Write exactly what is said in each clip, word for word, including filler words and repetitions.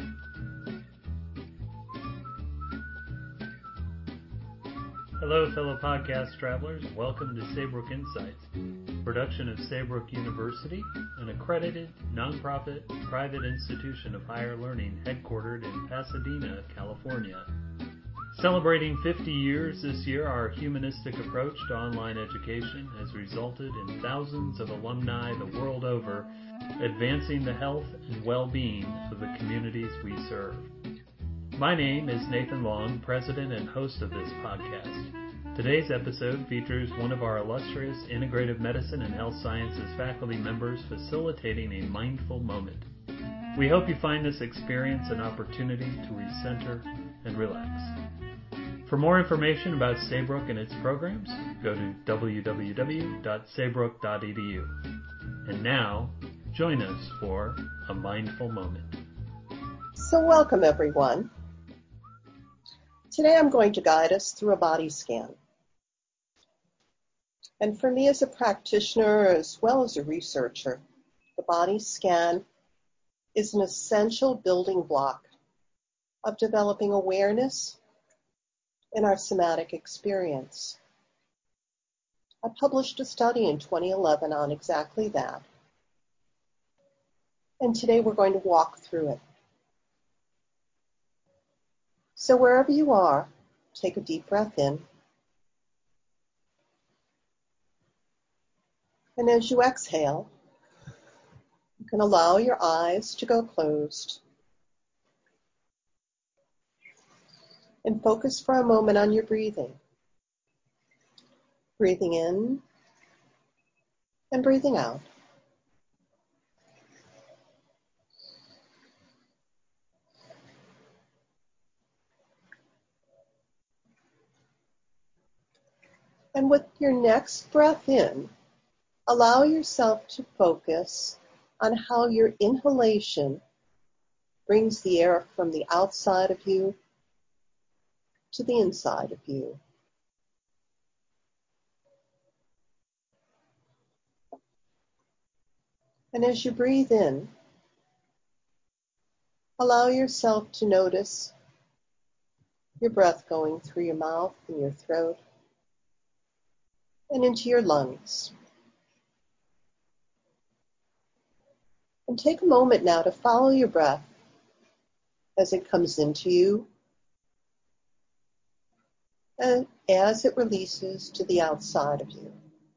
Hello, fellow podcast travelers. Welcome to Saybrook Insights, production of Saybrook University, an accredited, nonprofit, private institution of higher learning headquartered in Pasadena, California. Celebrating fifty years this year, our humanistic approach to online education has resulted in thousands of alumni the world over advancing the health and well-being of the communities we serve. My name is Nathan Long, president and host of this podcast. Today's episode features one of our illustrious integrative medicine and health sciences faculty members facilitating a mindful moment. We hope you find this experience an opportunity to recenter and relax. For more information about Saybrook and its programs, go to w w w dot saybrook dot e d u. And now, join us for a mindful moment. So welcome, everyone. Today I'm going to guide us through a body scan. And for me as a practitioner as well as a researcher, the body scan is an essential building block of developing awareness in our somatic experience. I published a study in twenty eleven on exactly that. And today we're going to walk through it. So wherever you are, take a deep breath in. And as you exhale, you can allow your eyes to go closed. And focus for a moment on your breathing. Breathing in and breathing out. And with your next breath in, allow yourself to focus on how your inhalation brings the air from the outside of you to the inside of you. And as you breathe in, allow yourself to notice your breath going through your mouth and your throat and into your lungs. And take a moment now to follow your breath as it comes into you and as it releases to the outside of you.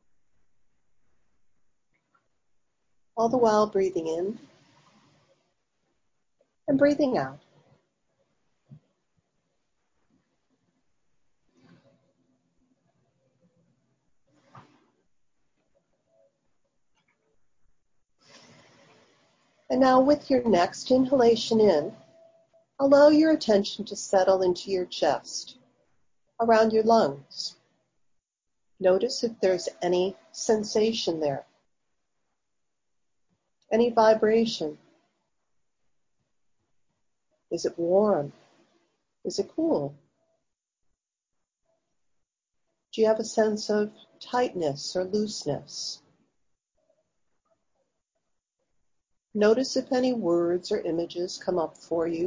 All the while breathing in and breathing out. And now with your next inhalation in, allow your attention to settle into your chest, around your lungs. Notice if there's any sensation there, any vibration. Is it warm? Is it cool? Do you have a sense of tightness or looseness? Notice if any words or images come up for you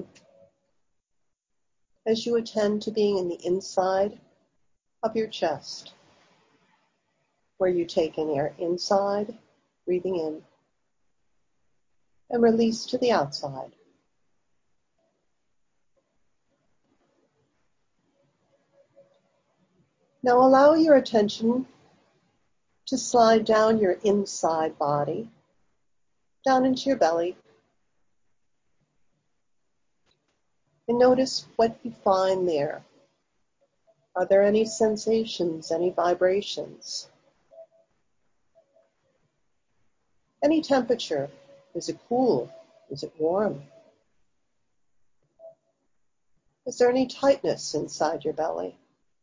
as you attend to being in the inside of your chest, where you take in air inside, breathing in, and release to the outside. Now allow your attention to slide down your inside body, down into your belly, and notice what you find there. Are there any sensations, any vibrations? Any temperature? Is it cool? Is it warm? Is there any tightness inside your belly?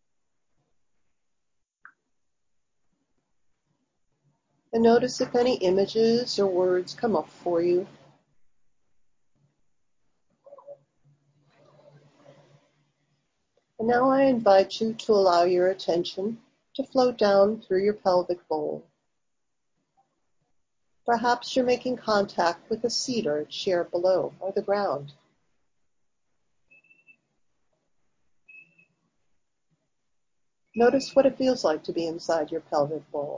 And notice if any images or words come up for you. And now I invite you to allow your attention to float down through your pelvic bowl. Perhaps you're making contact with a seat or a chair below or the ground. Notice what it feels like to be inside your pelvic bowl.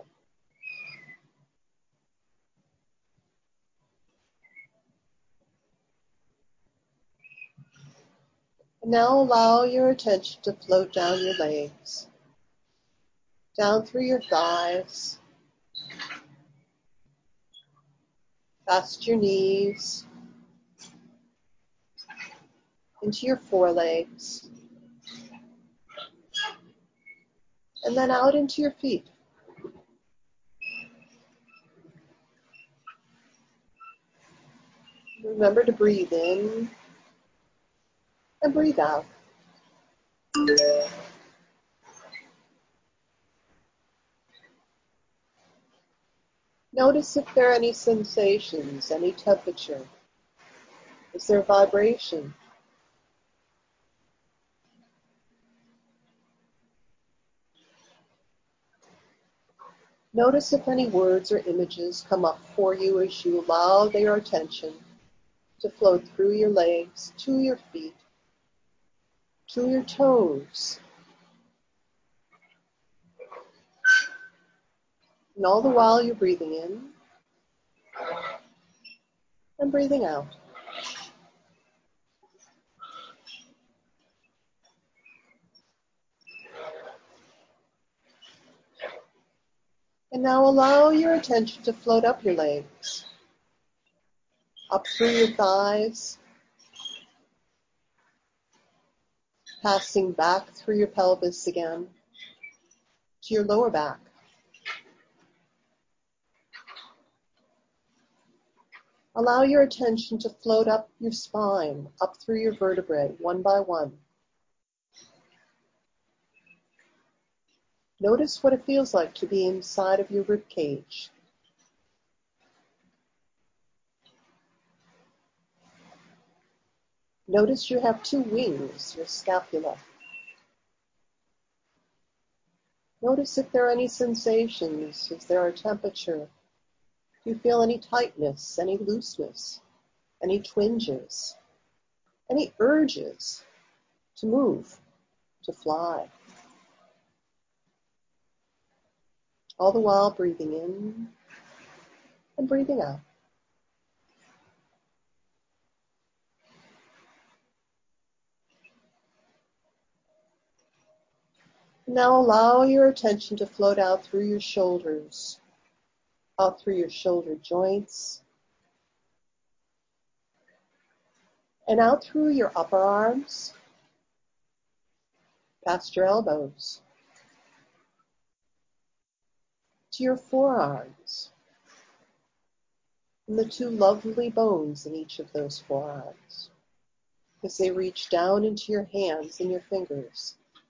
And now allow your attention to float down your legs, down through your thighs, past your knees, into your forelegs, and then out into your feet. Remember to breathe in and breathe out. Notice if there are any sensations, any temperature. Is there vibration? Notice if any words or images come up for you as you allow their attention to flow through your legs, to your feet, to your toes. And all the while you're breathing in and breathing out. And now allow your attention to float up your legs, up through your thighs, passing back through your pelvis again, to your lower back. Allow your attention to float up your spine, up through your vertebrae, one by one. Notice what it feels like to be inside of your rib cage. Notice you have two wings, your scapula. Notice if there are any sensations, if there are temperature. Do you feel any tightness, any looseness, any twinges, any urges to move, to fly? All the while breathing in and breathing out. Now allow your attention to float out through your shoulders, out through your shoulder joints, and out through your upper arms, past your elbows, to your forearms, and the two lovely bones in each of those forearms, as they reach down into your hands and your fingers.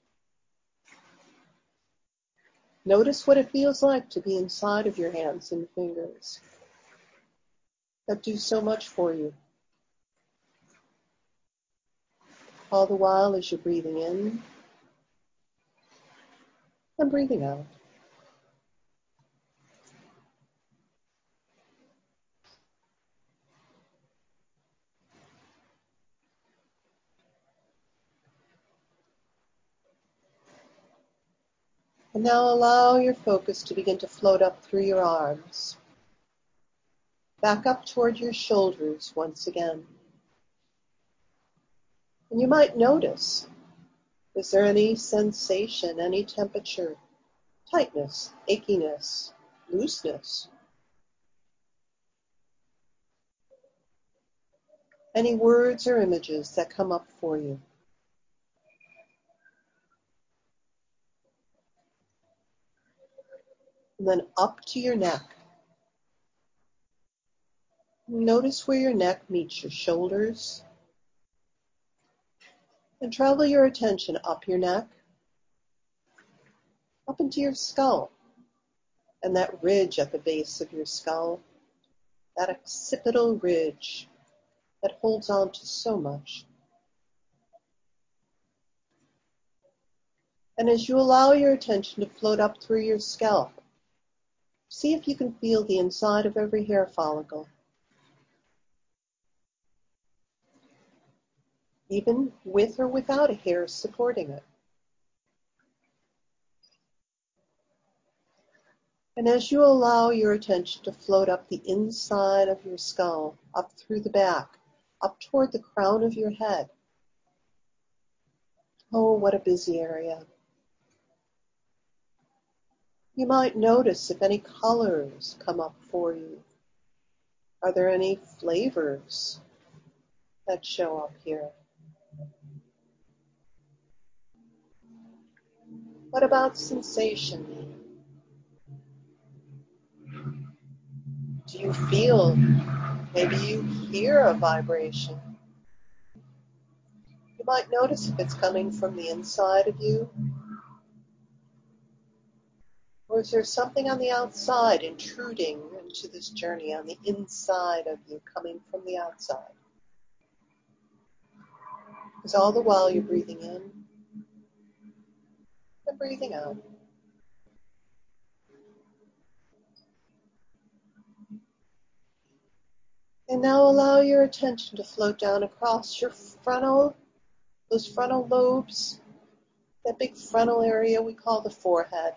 Notice what it feels like to be inside of your hands and fingers that do so much for you. All the while as you're breathing in and breathing out. And now allow your focus to begin to float up through your arms, back up toward your shoulders once again. And you might notice, is there any sensation, any temperature, tightness, achiness, looseness? Any words or images that come up for you? And then up to your neck. Notice where your neck meets your shoulders. And travel your attention up your neck, up into your skull, and that ridge at the base of your skull, that occipital ridge that holds on to so much. And as you allow your attention to float up through your scalp, see if you can feel the inside of every hair follicle. Even with or without a hair supporting it. And as you allow your attention to float up the inside of your skull, up through the back, up toward the crown of your head. Oh, what a busy area. You might notice if any colors come up for you. Are there any flavors that show up here? What about sensation? Do you feel, maybe you hear a vibration? You might notice if it's coming from the inside of you, or is there something on the outside intruding into this journey on the inside of you, coming from the outside? Because all the while you're breathing in and breathing out. And now allow your attention to float down across your frontal, those frontal lobes, that big frontal area we call the forehead.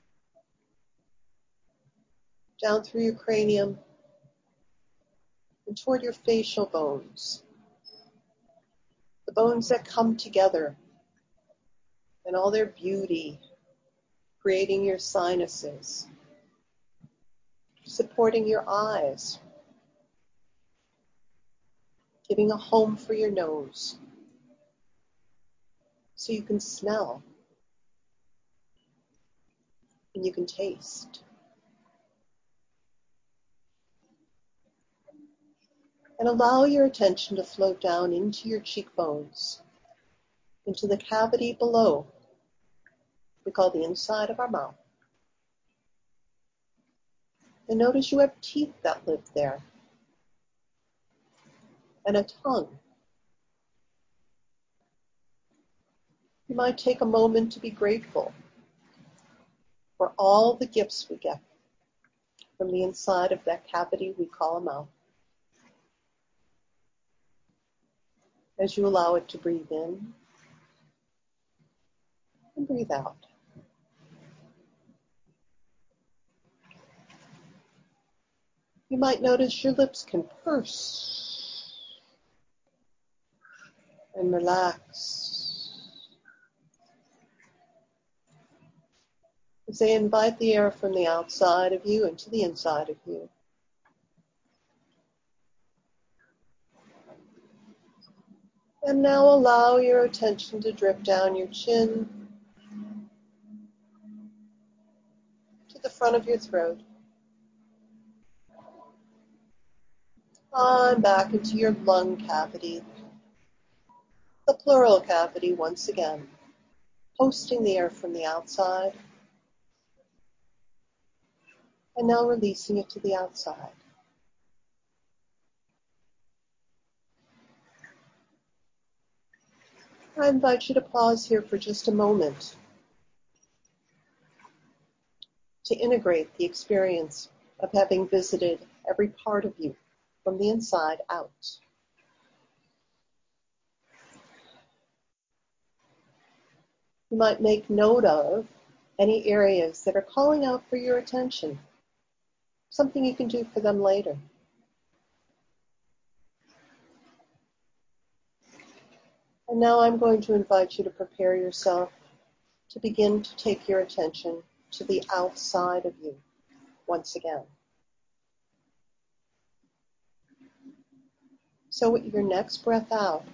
Down through your cranium and toward your facial bones. The bones that come together in all their beauty, creating your sinuses, supporting your eyes, giving a home for your nose so you can smell and you can taste. And allow your attention to float down into your cheekbones, into the cavity below, we call the inside of our mouth. And notice you have teeth that live there, and a tongue. You might take a moment to be grateful for all the gifts we get from the inside of that cavity we call a mouth. As you allow it to breathe in and breathe out. You might notice your lips can purse and relax as they invite the air from the outside of you into the inside of you. And now allow your attention to drip down your chin to the front of your throat. On back into your lung cavity, the pleural cavity once again, hosting the air from the outside, and now releasing it to the outside. I invite you to pause here for just a moment to integrate the experience of having visited every part of you from the inside out. You might make note of any areas that are calling out for your attention, something you can do for them later. And now I'm going to invite you to prepare yourself to begin to take your attention to the outside of you once again. So with your next breath out,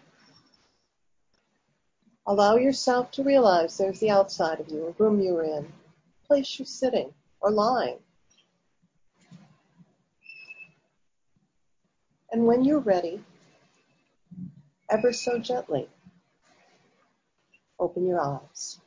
allow yourself to realize there's the outside of you, a room you're in, a place you're sitting or lying. And when you're ready, ever so gently, open your eyes.